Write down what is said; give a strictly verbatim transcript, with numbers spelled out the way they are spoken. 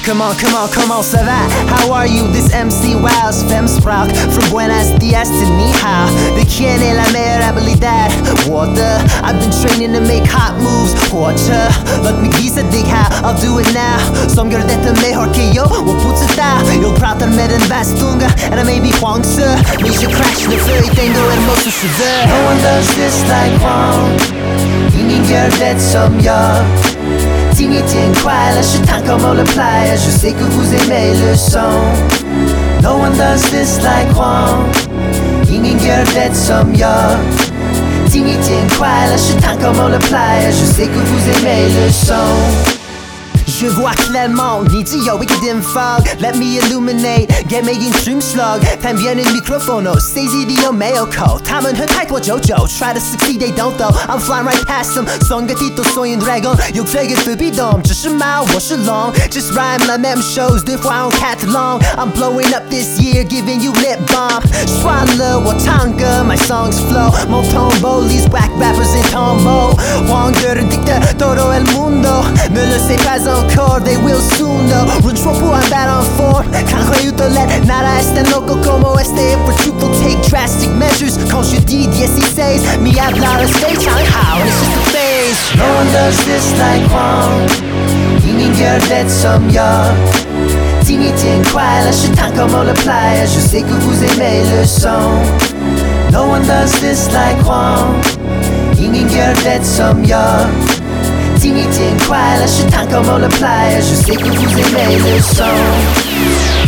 Come on, come on, come on, ça va? How are you? This M C Wows, Fem Sprout From Buenos Dias to Ni Hao. ¿De quién es la mejor habilidad? Water. I've been training to make hot moves. Water. Låt mig visa dig how I'll do it now. Som gör detta mejor que yo. Och fortsätta. Jag pratar med en västunga. And I may be huangse. Men jag crash när för jag tengo hermoso ciudad. No one does this like Huang. Ingen gör det som jag. Timidien快了是堂口 multiplier. Je sais que vous aimez le son. No one does this like Huang. Ingen gör det som jag. Timidien快了是堂口 multiplier. Je sais que vous aimez le son. Je vois clairement,你只有一个电方 Let me illuminate, get me in stream slug 但别人 microphone C Z D 又没有口他们喝太多酒酒 Try to succeed they don't though I'm flying right past them 送个地图送引 dragon 有这个不必动只是猫我是龙 Just rhyme like mem shows 对话用 cat long I'm blowing up this year giving you lip balm 算了我唱歌 My songs flow Montone bullies whack rappers in tombo 黄哥的 dicta todo el mundo Ne le sais pas encore They will soon though 人说不完 bad on form 看回 Utolet Nada es tan loco como este If we're truthful take drastic measures Quand je dis dieciséis Mi hablar es 非常好 And it's just a phase No one does this like Huang ingen gör det som jag timidien快了是堂口 multiplier Je sais que vous aimez le son No one does this like Huang ingen gör det som jag timidien快了是堂口 multiplier Je sais que vous aimez le son